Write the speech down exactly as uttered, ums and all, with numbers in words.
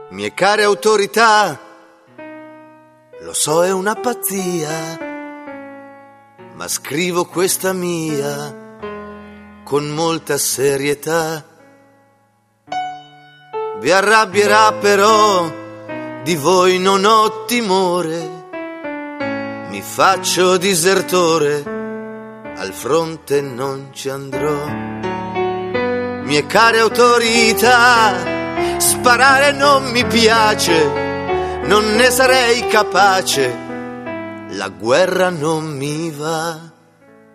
Mie care autorità, lo so è una pazzia, ma scrivo questa mia con molta serietà. Vi arrabbierà però, di voi non ho timore, mi faccio disertore, al fronte non ci andrò. Mie care autorità, sparare non mi piace, non ne sarei capace, la guerra non mi va.